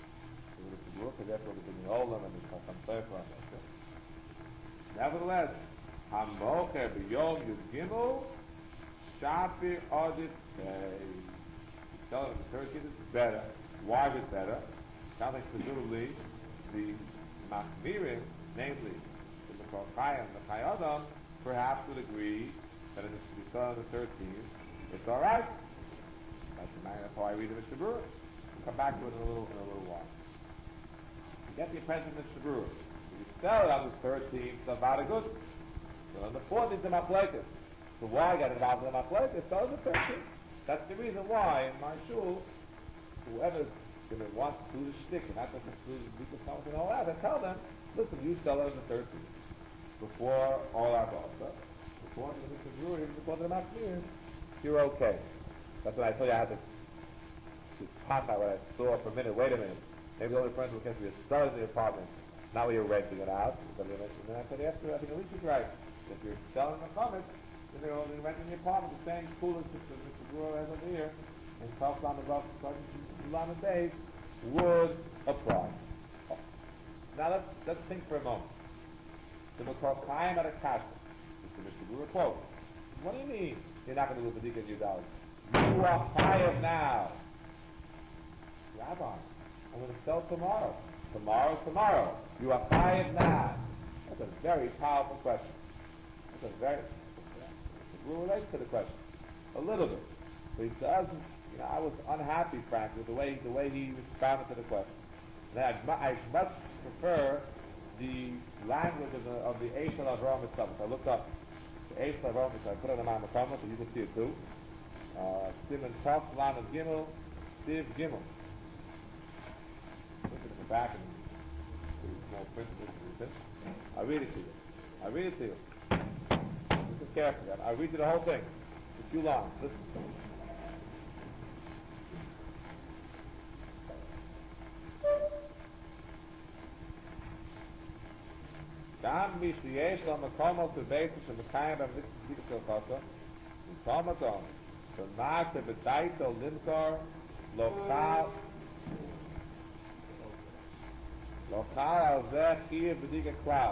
Nevertheless, Hamocher b'yom yud gimel shafir audit day. Tell them the thirteenth is better. Why is it better? Sounds like presumably the Machmirim, namely the Kor Chaim, the Chai Adam, perhaps would agree that it is to be sold on the thirteenth. It's all right. That's the man. That's how I read it, Mister Brewer. We'll come back to it in a little in a little while. Get the apprentice of Mister Brewer. If you sell it on the thirteenth, it's about a good. So on the fourteenth, it's a Machlekes. So why get involved in the Machlekes? Sell on the thirteenth. That's the reason why in my shul, whoever's going to want to do the shtick and not just do the deepest comments and all that, I tell them, listen, you sell it on the thirteenth before all our stuff. according to Mister Brewer, even according to Machmir, you're okay. That's what I told you. I had this this pata where I saw for a minute. Wait a minute. Maybe the only friends will catch me selling the apartment, not where you're renting it out. And then I said, after I think at least you're right. If you're selling the apartment, then they're only renting the apartment. The same coolest that Mister Brewer has over here, and talks on the rough starting to on the days would apply. Oh. Now let's let's think for a moment. The Makar Chaim at a kasha. It's the Mister Brewer quote. What do you mean you're not going to do the B'dika your dollars? You are fired now. Rabbi, I'm going to sell tomorrow. Tomorrow, tomorrow. You are fired now. That's a very powerful question. That's a very, the Brewer relates to the question. A little bit. But he doesn't, you know, I was unhappy, frankly, with the way, the way he responded to the question. And I'd, mu- I'd much prefer the language of the, of the Eish of Avram itself. If I look up the Eish of Avram, I put it on my Makama so you can see it too. Uh, Simon Tov, Lan of Gimel, Siv Gimel. Look at the back and there's no print of this. I'll read it to you. I'll read it to you. Listen carefully. I'll read you the whole thing. It's too long. Listen. גם מי שיש לו מקומות בבייס שמקיים במדיק של חוסר, מקום מקום, שמעשה בדייתו למכור, לא חל, לא חל על זה חייב בדיק הכלל.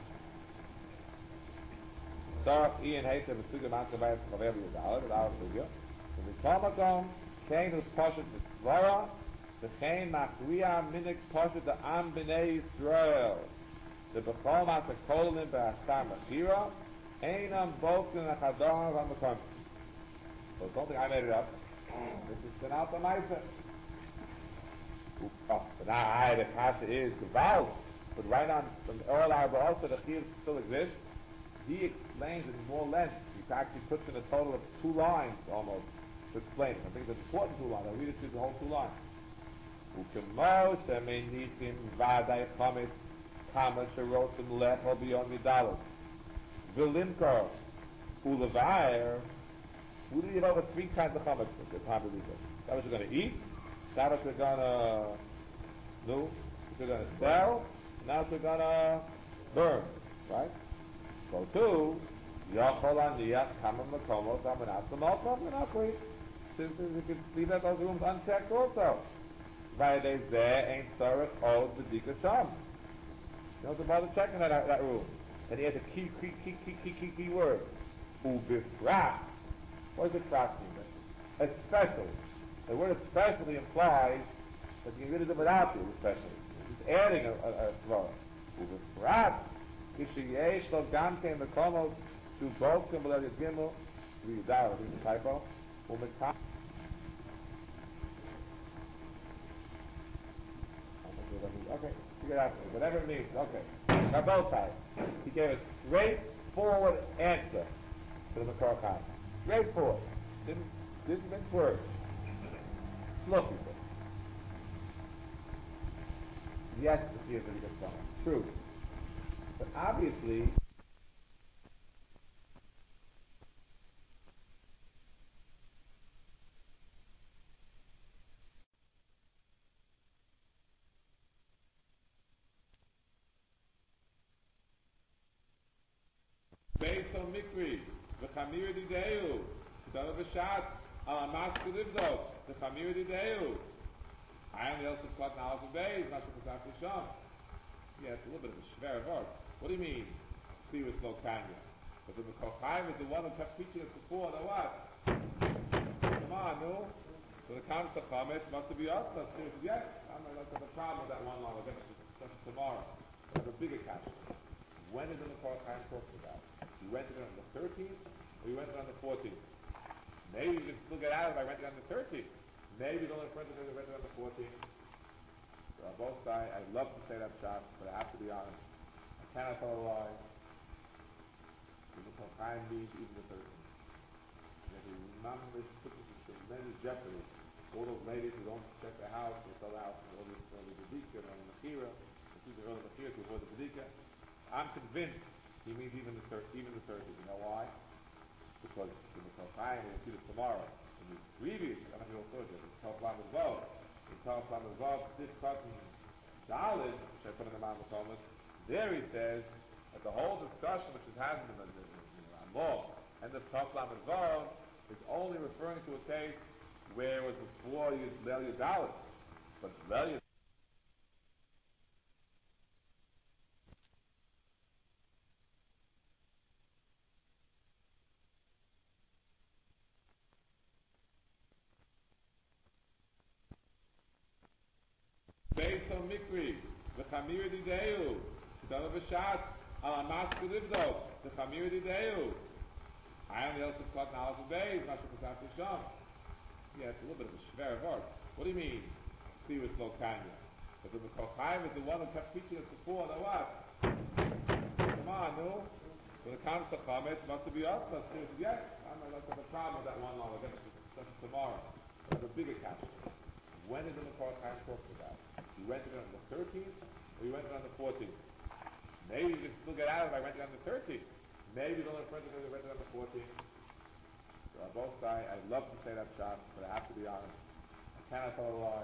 צורך אין היתר בסוגיה מעשה בית חבר ביודעה, בדעה בסוגיה, ומקום מקום, כן הוא פושט בסבורה, וכן מכריע מנהג פושט העם בני ישראל. The Bechol Masa Kolim Be'ashtar Mechira Einam Bokin Achadon HaMekom. So don't think I made it up. This is been out the Maisa. Oh, but now I, the Kasha is Gewalt. But right on, from the Oral Arba also, the Chiyuv still exists. He explains it in more length. He actually puts in a total of two lines almost to explain it. I think it's an important two lines. I'll read it through the whole two lines. Ukemo Shemenitim Vadai Chomit Kama Sherotim Lechel Beyond Midalos. Vilimkar Ulevair. We need over three kinds of chametz in the Pabelika. That what you're going to eat, that what you're going to do, you're going to sell, now you're going to burn. Right? So two, Yachol Aniyach Kama Makomot Amanat Malkom and Akri. Since you could leave that those rooms unchecked also. Vayde Zeh Ain't Tzarech Od B'dika Sham. You don't have to bother checking that, that room. And he has a key, key, key, key, key, key, key word. Ubifrat. What does bifrat mean? Especially. The word especially implies that you can really do without you, especially. He's adding a, a, a svara. Ubifrat. Kishiyesh lo gamke mekomos to bokim below your gimel. Read it down, read the typo. Umetam. Okay. Whatever it means, okay. Now both sides. He gave a straightforward answer to the Makar Chaim. Straightforward. Didn't, didn't mince words. Look, he says. Yes, the fear that he gets from it. True. But obviously, based on Mikri, the Chamir Dideu, the Dove Shat, Al Amas Kulivdok, the Chamir Dideu. I am the Elsa Klot Nalas of Beis, not the Pesach Sham. Yeah, it's a little bit of a schwer word. What do you mean? See with no Kanya. But the Makar Chaim is the one who kept teaching us before, the what? Come on, no? So the Kam Tachamet must be us. Let's see if yes. I'm not going to have a problem with that one line. We'll get to tomorrow. We'll have a bigger question. When is the Makar Chaim talking about? We rented it on the thirteenth, or we rented it on the fourteenth. Maybe you can still get out of it by renting it on the thirteenth. Maybe the only friend that rented it on the fourteenth. So on both sides, I'd love to say that shot, but I have to be honest. I cannot tell a lie. The Makar Chaim needs even the thirteenth. And if we remember this, put this in tremendous jeopardy. All those ladies who don't check their house, they sell the house, all these, all these Bedika, and the Mechira, they choose the Mechira to avoid the Bedika. I'm convinced he means even the third, even the third. You know why? because the Mikol Chaim will see it tomorrow. In the previous, I don't know if you'll it, it's Tov Lamed Vav. In Tov Lamed Vav, Sif Katan Dalid, which I put in the Mount Thomas, there he says that the whole discussion which is happening in the, the, the, the Ramah and the Tov Lamed Vav is only referring to a case where it was before you Leil Dalid. But Leil based on Mikri, the Chamir Dideu, Shidana B'Shat, Al Amas Kulivdo, the Chamir Dideu. I am the Elsa Klot Nalas Beis, Masha Pesach Sham. Yeah, it's a little bit of a shver word. What do you mean? See with no Kanya. But the Mikol Chaim is the one who kept teaching us before, now what? Come on, no? When it comes to Chametz, must be us, let's do it. Yes, I might not have a problem with that one law. We'll get to tomorrow. But I have a bigger question. When is the Mikol Chaim talking about? You went it on the thirteenth, or you went it on the fourteenth? Maybe you can still get out of it by renting on the thirteenth. Maybe you don't have friends because you rented on the fourteenth. So on both sides, I'd love to say that shot, but I have to be honest. I cannot tell a lie.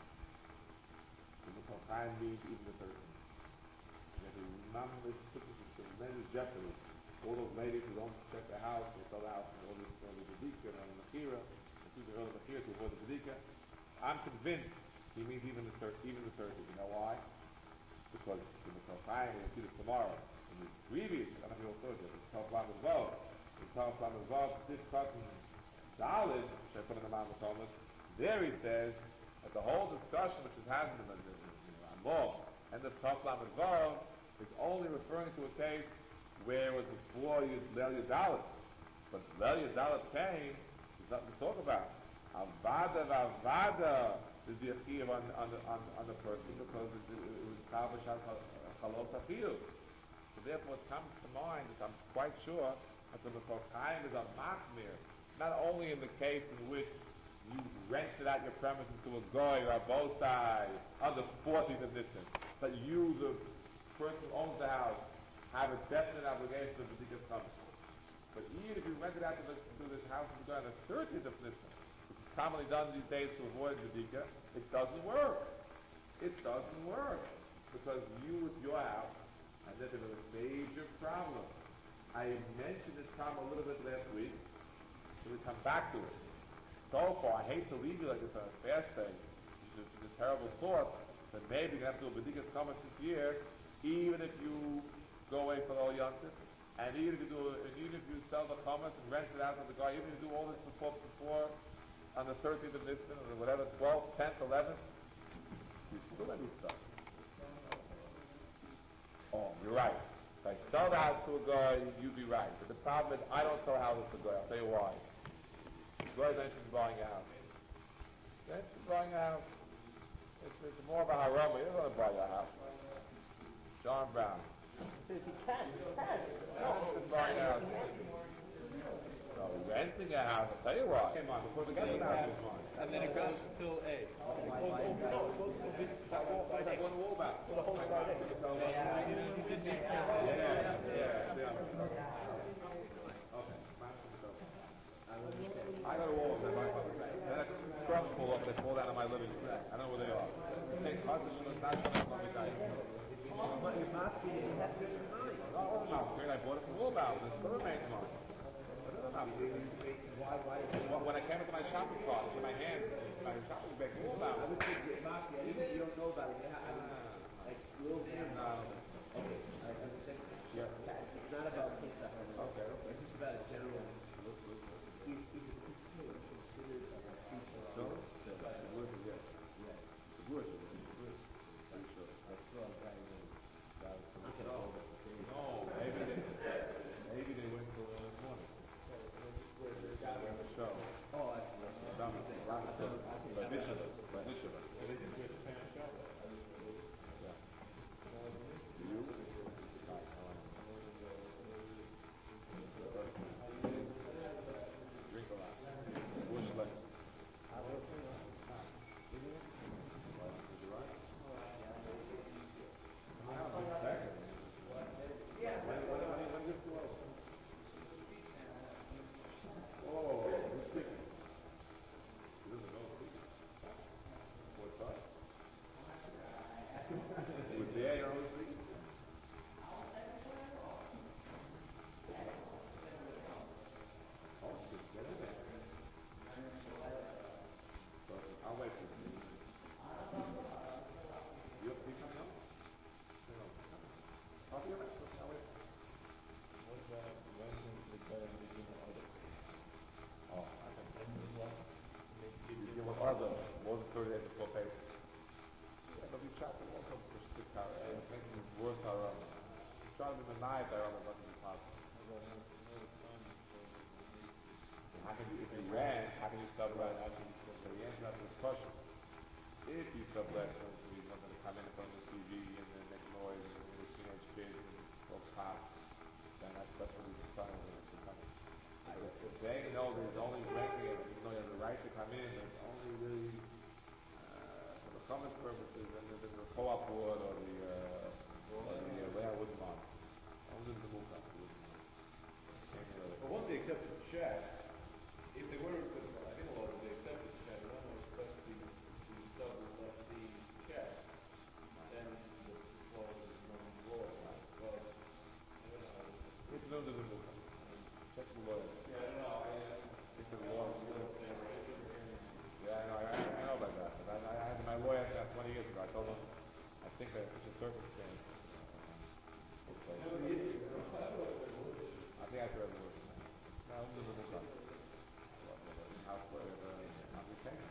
The Mikol Chaim means even the thirteenth. There's a number of tremendous jeopardy. All those ladies who don't check their house, they sell the house, and all this, all the Bedika, and all the Mechira, they choose the early Mechira to avoid the Bedika. I'm convinced he means even the third, even the third. You know why? Because the Mikol Chaim, we'll see this tomorrow. In the previous, I don't know if you'll it's Tov Lamed Vav. In Tov Lamed Vav, Sif Katan Dalid, which I put in the Mount Thomas, there he says that the whole discussion which is happening in the Ramah and the Tov Lamed Vav is only referring to a case where it was before Leil Dalid. But Leil Dalid came, there's nothing to talk about. Avada v'avada is the achiev on, on, the, on, on the person because it, it, it was Kavashal Chalot Achiyu. So therefore it comes to mind that I'm quite sure that the Mikol Chaim is a machmir, not only in the case in which you rented out your premises to a goy or a both sides on the fourteenth of Nisan, but you, the person who owns the house, have a definite obligation of the B'dikas. But even if you rented out to, the, to this house to go on the thirteenth of Nisan, commonly done these days to avoid Bedika, it doesn't work. It doesn't work. Because you with your house, and then there was a major problem. I mentioned this problem a little bit last week, so we come back to it. So far, I hate to leave you like this on a fast day. It's a terrible thought that maybe you're going to have to do a Bedikas Chametz this year, even if you go away for all youngsters, and even if you do, and even if you sell the Chametz and rent it out to the guy, even if you do all this before, before on the thirteenth of Nisan, or whatever, twelfth, tenth, eleventh, you still have these stuff. Oh, you're right. If I sell the house to a guy, you'd be right. But the problem is, I don't sell houses to a guy. I'll tell you why. The guy mentions buying a house. Mentions buying a house. It's, it's more of a haram. You don't want to buy your house. John Brown. If you can, you can. No, buying a house. No, renting a house, I'll tell you why. Came on, before the guy house was mine. And then it goes till A. Oh, no, it goes to this, that wall, That that one wall back. the whole side. Yeah, yeah, yeah. Okay. I got a wall in my house. Then a crumbs fall off, they fall down in my living room. I don't know where they are. Take husband, it's not showing up on the guy. But you're not being that good in mind. No, it wasn't mine. Great, I bought it from Woolbound. It still remains mine. Why, why? When I came into my shopping cart, with my hands, my shopping bag, I Woolbound. would think you're not, you you don't know about it. You have, I mean, like, little things. No. Okay, I understand. Yeah. It's not about Pesach. Okay, okay. It's just about a general. Is, is it considered a feature? So? The word is yes. Yes. The word is yes. I'm sure. That's all I'm trying to do. No, maybe they, maybe they went to the morning. They have a show. Oh, that's, that's. Done it. By Bishop. By Bishop. Yeah. You? house. How can you, if you rent, how can you sublet? How can you, so the answer to this question, if you sublet, so you're not going to come in front of the T V and then make noise and the teenage kids and folks pop, then that's, that's what he's trying to come. If they know there's only renting it, even though you have the right to come in, there's only really, uh, for the common purposes, and there's the co-op board or the, uh, or the uh, layout wooden mod. Only the move up, the wooden mod. But once they accepted the shed, if they were, I think a lot of they accepted the shed, one was supposed to, to sub let the shed, then the law was no law, but, I don't know. It's no the move up. Check the lawyer. Yeah, I don't know, I, uh, It's the law. Yeah, I know, I, I know about that, but I, I had my lawyer asked me that twenty years ago, I told him, I think that it's a circumstance. Okay. I think I could have worked. No, I'm doing the book. House whatever, I'm retained.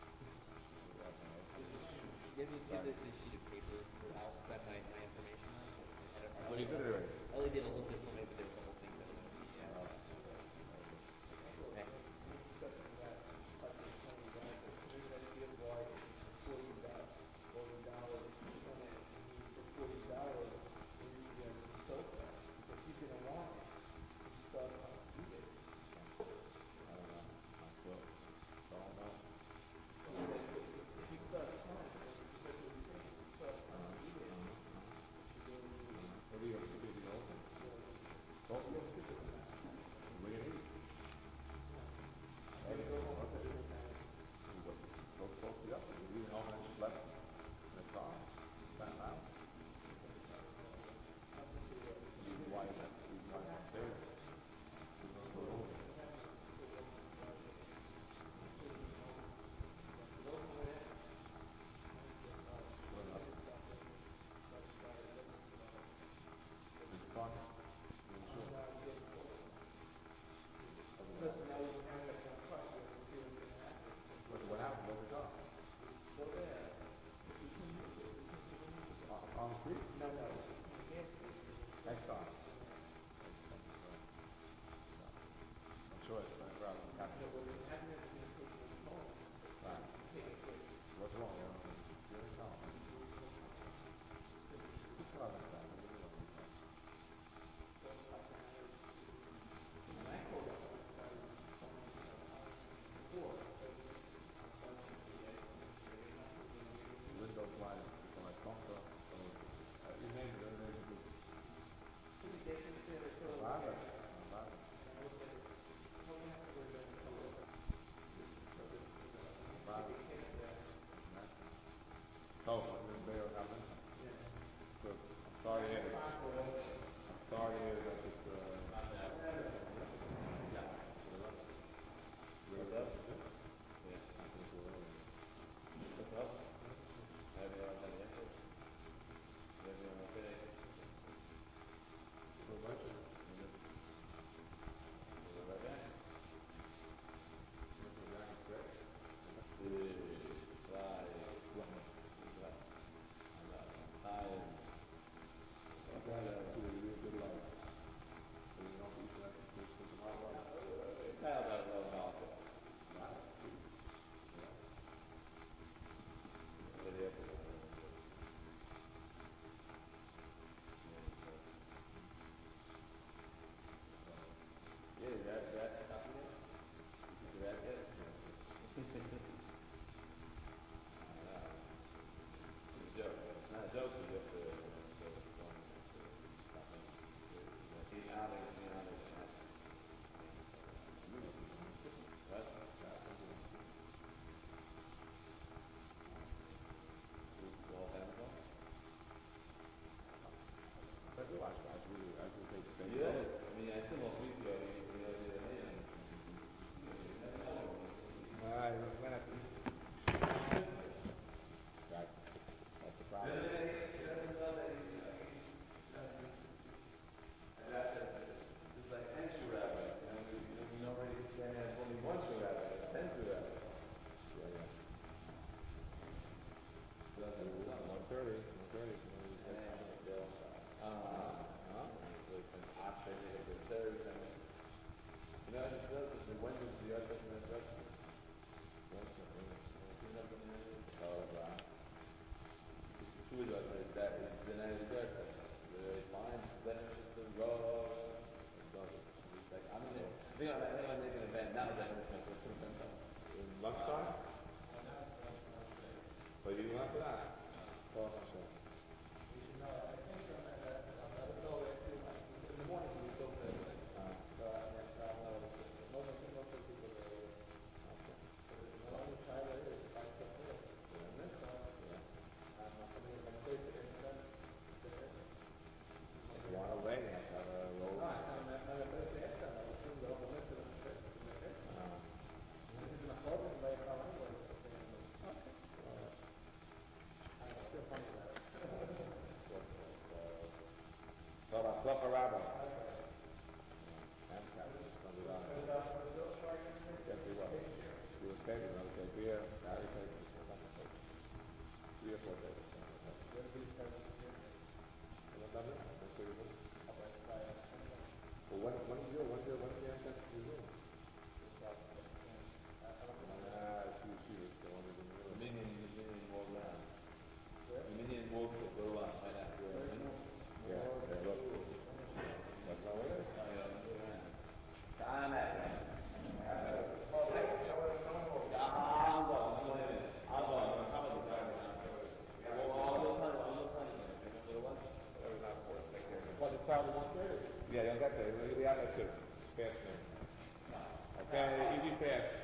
Give me, give the, the sheet of paper for Al, that my, my information on. I don't know. What do you do there? I only did a little bit for me, but there's a whole thing that I'm gonna be, yeah. Okay. Discussion of that, like the twenty benefits, there's an idea of why forty dollars, forty dollars, come in, for forty dollars, we use it as a sofa, because he's gonna want it, to start on eBay. I don't know. I'm sure. I don't know. If he starts trying, then that's what he's saying. Okay, you know, okay, beer, Gary takes it, something like that. Three or four days. something like that. When these guys are here, You know what I mean? I'm sure you will. I'll buy five, twenty, Well, when, when is your, when's your, when's the ancestors you will? just about, yeah. I, I don't know. Ah, she, she was the one who didn't The know. minion, the minion walk down. Where? The minion walk to go on, right after. Where's more? Yeah, more- yeah, look. That's not what it is. What is probably one third? Yeah, you got that. We got that too. Fast man. Okay, easy fast.